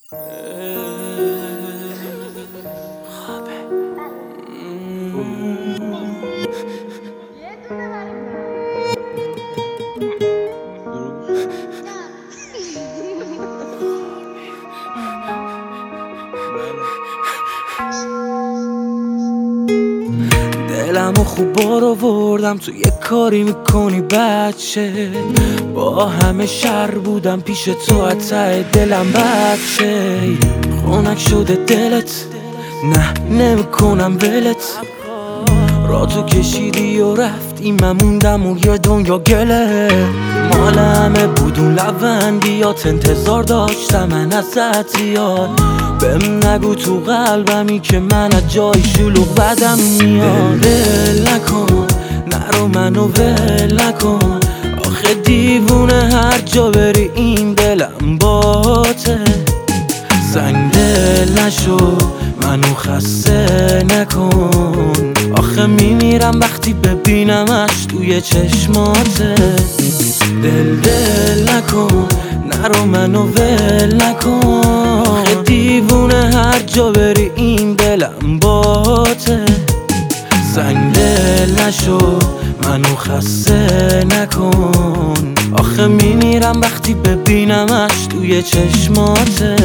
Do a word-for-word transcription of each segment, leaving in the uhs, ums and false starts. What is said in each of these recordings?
دلمو خوب بار آوردم تو یه کاری میکنی بچه، با همه شر بودم پیش تو ته دلم بچه. خونک شده دلت، نه نمیکنم ولت، را تو کشیدی و رفتی من موندم و یه دنیا گله. مال همه بودون لبندیات، انتظار داشتم من ازت یاد. بهم نگو تو قلبمی که من از جای شلوغ بدم میاد. دل نکن نرو منو ول نکن، آخه دیوونه هر جا بری این دلم باته. سنگ دل نشو منو خسته نکن، آخه میمیرم وقتی ببینمش توی چشماته. دل دل نکن نرو منو ول نکن، آخه دیوونه هر جا بری این دلم باته. سنگ دل نشو منو خسته نکن، آخه میمیرم وقتی ببینمش توی چشماته.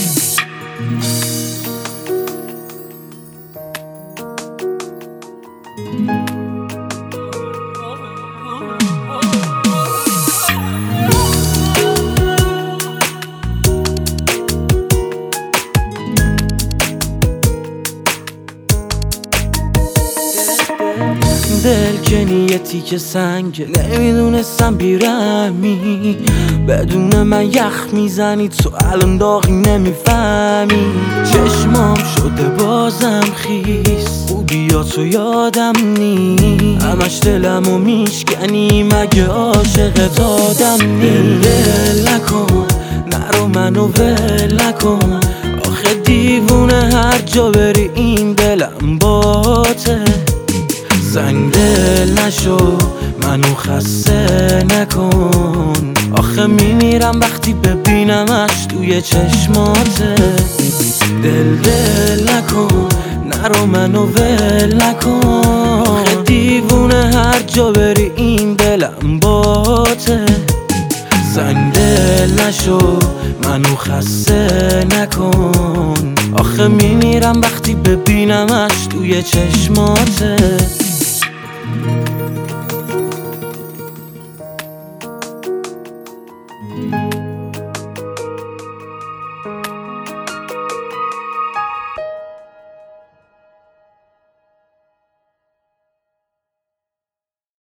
دل که نیتی که سنگ، نمیدونستم بیرمی بدون من یخ میزنی تو الان داغی نمیفهمی. چشمام شده بازم خیس، خوبیاتو یادم نی، همش دلمو میشکنی مگه عاشقت آدم نی. دل نکن نرو منو ول نکن، آخه دیوونه هر جا بری این دلم باته. سنگ دل نشو منو خسته نکن، آخه میمیرم وقتی ببینمش توی چشماته. دل دل نکن نرو منو ول نکن، آخه دیوونه هر جا بری این دلم باته. سنگ دل نشو منو خسته نکن، آخه میمیرم وقتی ببینمش توی چشماته.